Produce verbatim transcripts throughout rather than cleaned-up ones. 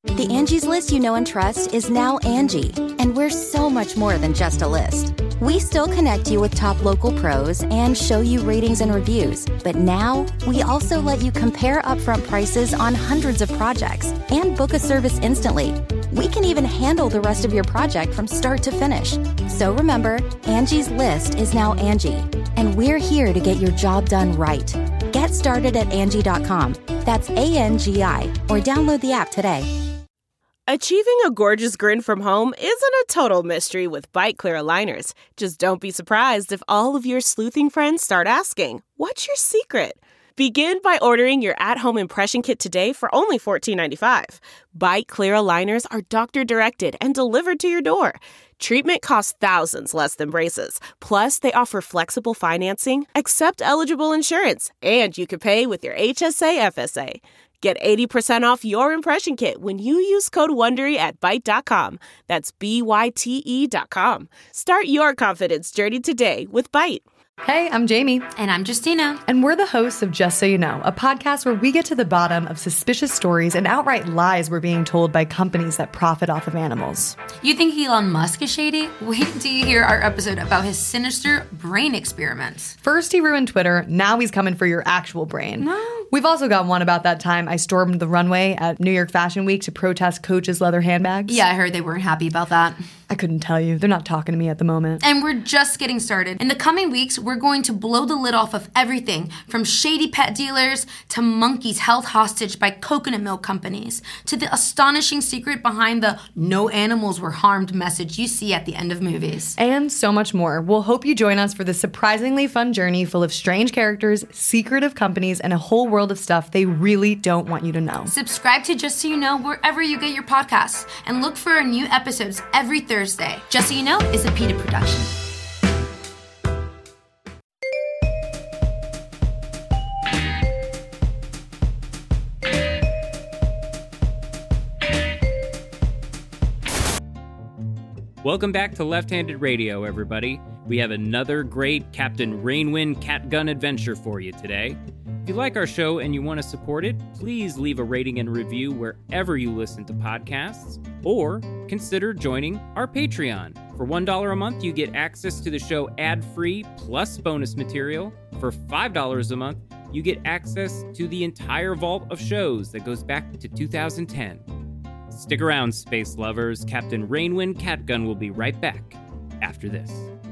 The Angie's List you know and trust is now Angie, and we're so much more than just a list. We still connect you with top local pros and show you ratings and reviews, but now we also let you compare upfront prices on hundreds of projects and book a service instantly. We can even handle the rest of your project from start to finish. So remember, Angie's List is now Angie, and we're here to get your job done right. Get started at Angie dot com. That's A N G I, or download the app today. Achieving a gorgeous grin from home isn't a total mystery with Byte Clear aligners. Just don't be surprised if all of your sleuthing friends start asking, "What's your secret?" Begin by ordering your at-home impression kit today for only fourteen ninety-five. Byte Clear aligners are doctor-directed and delivered to your door. Treatment costs thousands less than braces. Plus, they offer flexible financing, accept eligible insurance, and you can pay with your H S A F S A. Get eighty percent off your impression kit when you use code WONDERY at byte dot com. That's B Y T E dot com. Start your confidence journey today with Byte. Hey, I'm Jamie. And I'm Justina. And we're the hosts of Just So You Know, a podcast where we get to the bottom of suspicious stories and outright lies we're being told by companies that profit off of animals. You think Elon Musk is shady? Wait until you hear our episode about his sinister brain experiments. First he ruined Twitter, now he's coming for your actual brain. No. We've also got one about that time I stormed the runway at New York Fashion Week to protest Coach's leather handbags. Yeah, I heard they weren't happy about that. I couldn't tell you. They're not talking to me at the moment. And we're just getting started. In the coming weeks, we're going to blow the lid off of everything from shady pet dealers to monkeys held hostage by coconut milk companies to the astonishing secret behind the "no animals were harmed" message you see at the end of movies. And so much more. We'll hope you join us for this surprisingly fun journey full of strange characters, secretive companies, and a whole world of stuff they really don't want you to know. Subscribe to Just So You Know wherever you get your podcasts and look for our new episodes every Thursday. Just So You Know is a PETA production. Welcome back to Left-Handed Radio, everybody. We have another great Captain Rainwind Catgun adventure for you today. If you like our show and you want to support it, please leave a rating and review wherever you listen to podcasts, or consider joining our Patreon. For one dollar a month, you get access to the show ad-free plus bonus material. For five dollars a month, you get access to the entire vault of shows that goes back to two thousand ten. Stick around, space lovers. Captain Rainwind Catgun will be right back after this.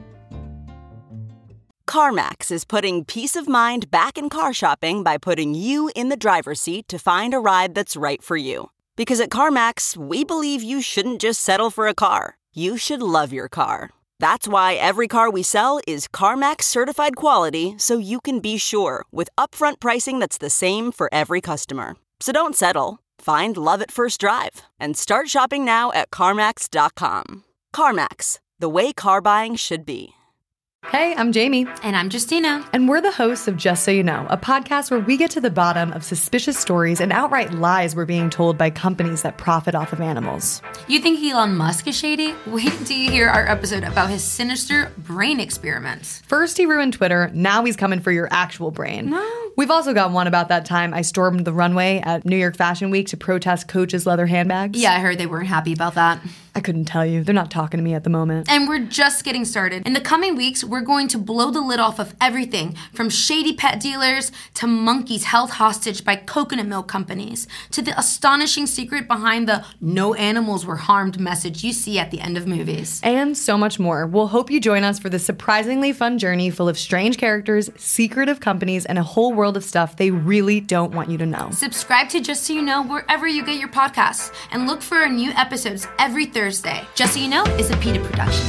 CarMax is putting peace of mind back in car shopping by putting you in the driver's seat to find a ride that's right for you. Because at CarMax, we believe you shouldn't just settle for a car. You should love your car. That's why every car we sell is CarMax certified quality, so you can be sure with upfront pricing that's the same for every customer. So don't settle. Find love at first drive and start shopping now at CarMax dot com. CarMax, the way car buying should be. Hey, I'm Jamie. And I'm Justina. And we're the hosts of Just So You Know, a podcast where we get to the bottom of suspicious stories and outright lies we're being told by companies that profit off of animals. You think Elon Musk is shady? Wait until you hear our episode about his sinister brain experiments. First he ruined Twitter, now he's coming for your actual brain. No. We've also got one about that time I stormed the runway at New York Fashion Week to protest Coach's leather handbags. Yeah, I heard they weren't happy about that. I couldn't tell you. They're not talking to me at the moment. And we're just getting started. In the coming weeks, we're going to blow the lid off of everything from shady pet dealers to monkeys held hostage by coconut milk companies to the astonishing secret behind the "no animals were harmed" message you see at the end of movies. And so much more. We'll hope you join us for this surprisingly fun journey full of strange characters, secretive companies, and a whole world of stuff they really don't want you to know. Subscribe to Just So You Know wherever you get your podcasts and look for our new episodes every Thursday. Just So You Know is a PETA production.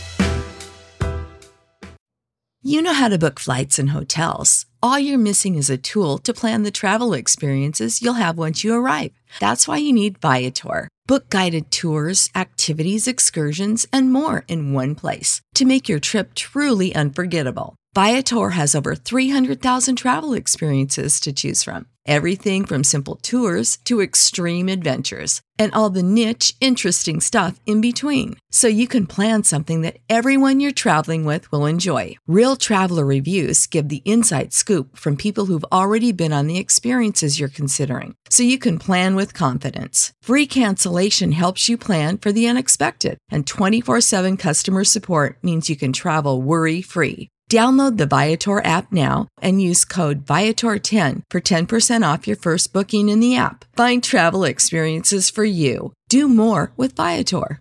You know how to book flights and hotels. All you're missing is a tool to plan the travel experiences you'll have once you arrive. That's why you need Viator. Book guided tours, activities, excursions, and more in one place to make your trip truly unforgettable. Viator has over three hundred thousand travel experiences to choose from. Everything from simple tours to extreme adventures and all the niche, interesting stuff in between. So you can plan something that everyone you're traveling with will enjoy. Real traveler reviews give the inside scoop from people who've already been on the experiences you're considering. So you can plan with confidence. Free cancellation helps you plan for the unexpected. And twenty-four seven customer support means you can travel worry-free. Download the Viator app now and use code Viator ten for ten percent off your first booking in the app. Find travel experiences for you. Do more with Viator.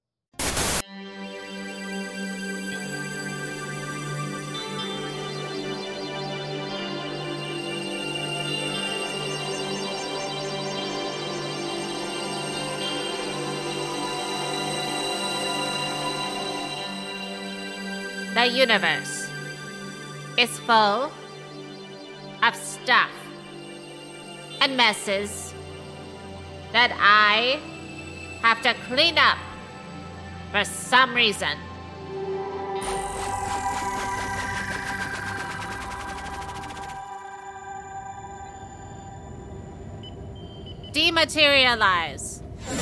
The universe is full of stuff and messes that I have to clean up for some reason. Dematerialize.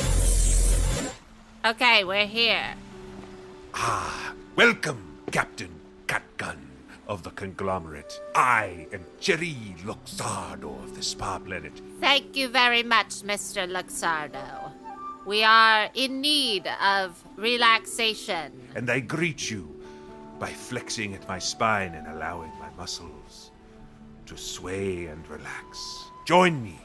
Okay, we're here. Ah, welcome, Captain Catgun of the conglomerate. I am Jerry Luxardo of the Spa Planet. Thank you very much, Mister Luxardo. We are in need of relaxation. And I greet you by flexing at my spine and allowing my muscles to sway and relax. Join me.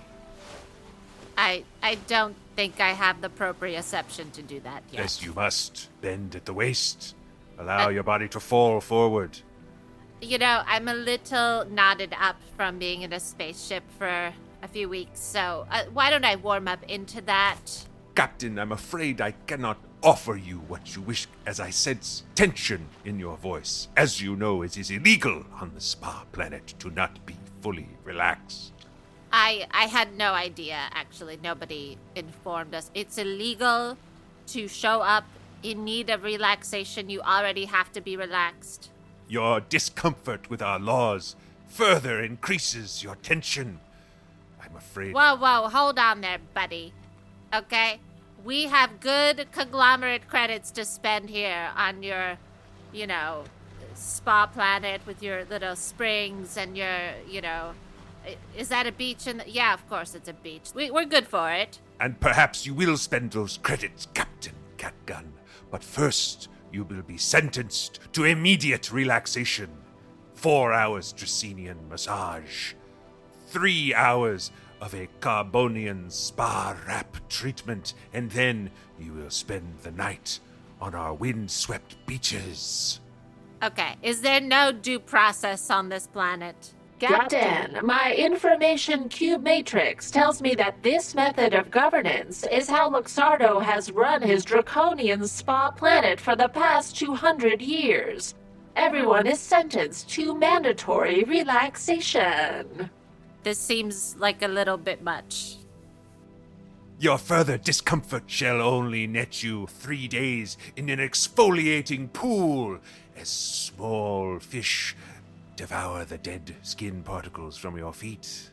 I I don't think I have the proprioception to do that yet. Yes, you must. Bend at the waist. Allow uh, your body to fall forward. You know, I'm a little knotted up from being in a spaceship for a few weeks, so uh, why don't I warm up into that? Captain, I'm afraid I cannot offer you what you wish, as I sense tension in your voice. As you know, it is illegal on the Spa Planet to not be fully relaxed. I I had no idea, actually. Nobody informed us. It's illegal to show up in need of relaxation. You already have to be relaxed. Your discomfort with our laws further increases your tension. I'm afraid... Whoa, whoa, hold on there, buddy. Okay? We have good conglomerate credits to spend here on your, you know, Spa Planet with your little springs and your, you know... Is that a beach? In the... Yeah, of course it's a beach. We, we're good for it. And perhaps you will spend those credits, Captain Catgun. But first, you will be sentenced to immediate relaxation. Four hours Dracenian massage. Three hours of a Carbonian spa wrap treatment. And then you will spend the night on our windswept beaches. Okay, is there no due process on this planet? Captain, my information cube matrix tells me that this method of governance is how Luxardo has run his draconian Spa Planet for the past two hundred years. Everyone is sentenced to mandatory relaxation. This seems like a little bit much. Your further discomfort shall only net you three days in an exfoliating pool as small fish devour the dead skin particles from your feet.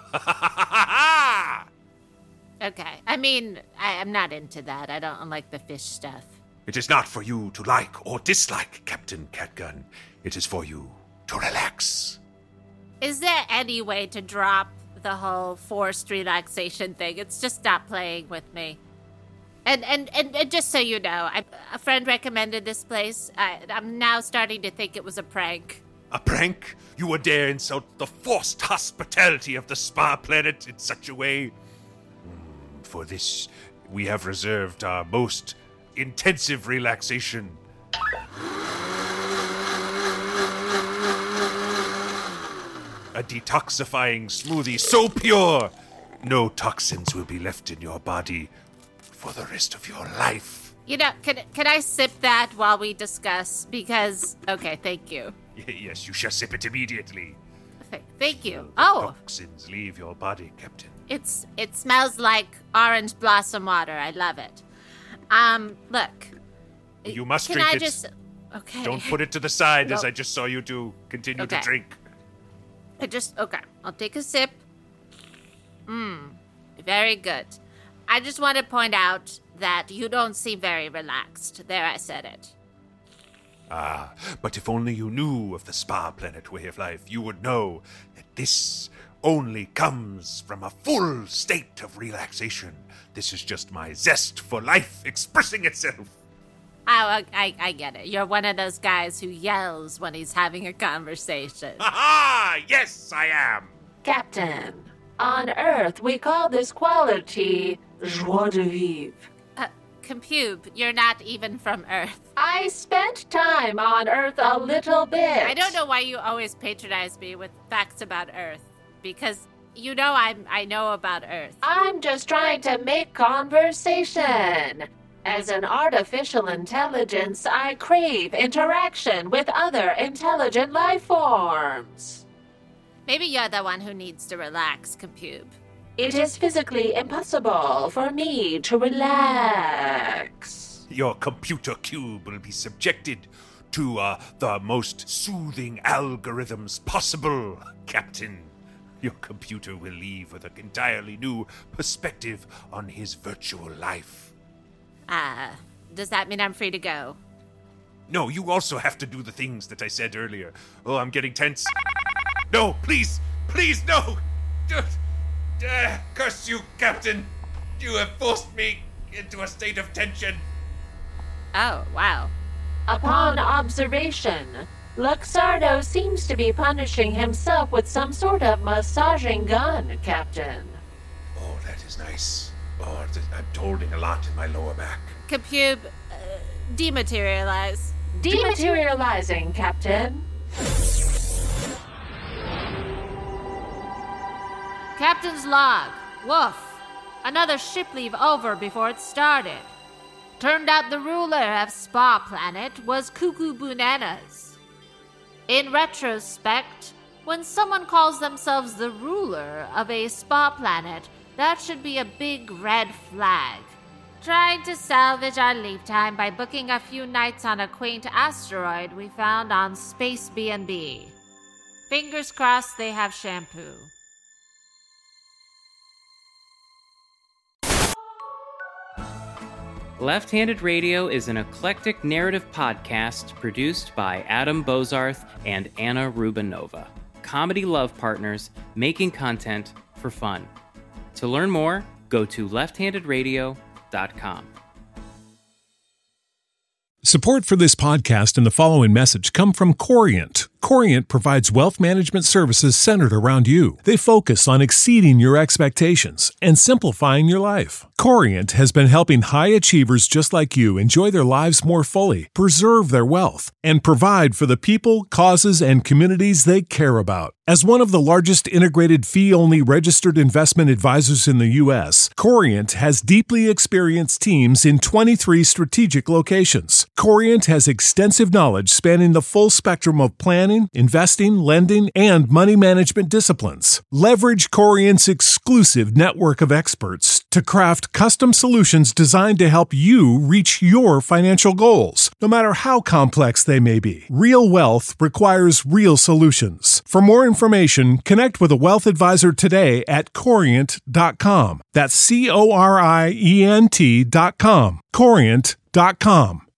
Okay, I mean, I, I'm not into that. I don't like the fish stuff. It is not for you to like or dislike, Captain Catgun. It is for you to relax. Is there any way to drop the whole forced relaxation thing? It's just not playing with me. And and, and, and just so you know, I, a friend recommended this place. I, I'm now starting to think it was a prank. A prank? You would dare insult the forced hospitality of the Spa Planet in such a way? Mm, for this, we have reserved our most intensive relaxation. A detoxifying smoothie so pure, no toxins will be left in your body for the rest of your life. You know, can, can I sip that while we discuss? Because, okay, thank you. Yes, you shall sip it immediately. Okay, thank you. Oh. Toxins leave your body, Captain. It's it smells like orange blossom water. I love it. Um, look. You must can drink I it. Just, okay. Don't put it to the side nope. as I just saw you do. Continue okay. to drink. I just okay. I'll take a sip. Hmm, very good. I just want to point out that you don't seem very relaxed. There, I said it. Ah, but if only you knew of the Spa Planet way of life, you would know that this only comes from a full state of relaxation. This is just my zest for life expressing itself. Oh, I, I get it. You're one of those guys who yells when he's having a conversation. Ha ha! Yes, I am! Captain, on Earth we call this quality joie de vivre. Uh, Compube, you're not even from Earth. I spent time on Earth a little bit. I don't know why you always patronize me with facts about Earth, because you know I'm, I know about Earth. I'm just trying to make conversation. As an artificial intelligence, I crave interaction with other intelligent life forms. Maybe you're the one who needs to relax, Compube. It is physically impossible for me to relax. Your computer cube will be subjected to uh, the most soothing algorithms possible, Captain. Your computer will leave with an entirely new perspective on his virtual life. Ah, uh, does that mean I'm free to go? No, you also have to do the things that I said earlier. Oh, I'm getting tense. No, please, please, no! Uh, uh, curse you, Captain! You have forced me into a state of tension. Oh, wow. Upon observation, Luxardo seems to be punishing himself with some sort of massaging gun, Captain. Oh, that is nice. Oh, I'm holding a lot in my lower back. Compube, uh, dematerialize. Dematerializing, Captain. Captain's log. Woof. Another ship leave over before it started. Turned out the ruler of Spa Planet was Cuckoo Bananas. In retrospect, when someone calls themselves the ruler of a Spa Planet, that should be a big red flag. Trying to salvage our leave time by booking a few nights on a quaint asteroid we found on Space B and B. Fingers crossed they have shampoo. Left-Handed Radio is an eclectic narrative podcast produced by Adam Bozarth and Anna Rubinova. Comedy love partners making content for fun. To learn more, go to left handed radio dot com. Support for this podcast and the following message come from Corient. Corient provides wealth management services centered around you. They focus on exceeding your expectations and simplifying your life. Corient has been helping high achievers just like you enjoy their lives more fully, preserve their wealth, and provide for the people, causes, and communities they care about. As one of the largest integrated fee-only registered investment advisors in the U S, Corient has deeply experienced teams in twenty-three strategic locations. Corient has extensive knowledge spanning the full spectrum of planning, investing, lending, and money management disciplines. Leverage Corient's exclusive network of experts to craft custom solutions designed to help you reach your financial goals, no matter how complex they may be. Real wealth requires real solutions. For more information, connect with a wealth advisor today at corient dot com. That's C O R I E N T dot com. corient dot com.